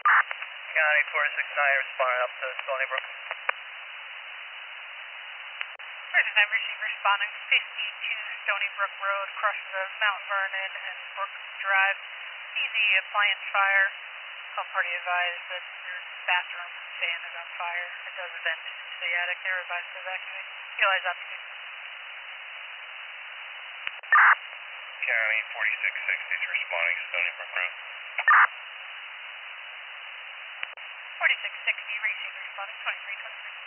County 469 responding up to Stony Brook. 469 receiver responding 52 Stony Brook Road, crosses of Mount Vernon and Brook Drive. Easy appliance fire. Call party advised that your bathroom fan is on fire. It does vent into the attic. They're advised to evacuate. Utilize aptitude. County 4660 is responding Stony Brook Road. 4660 receiver responding 2323.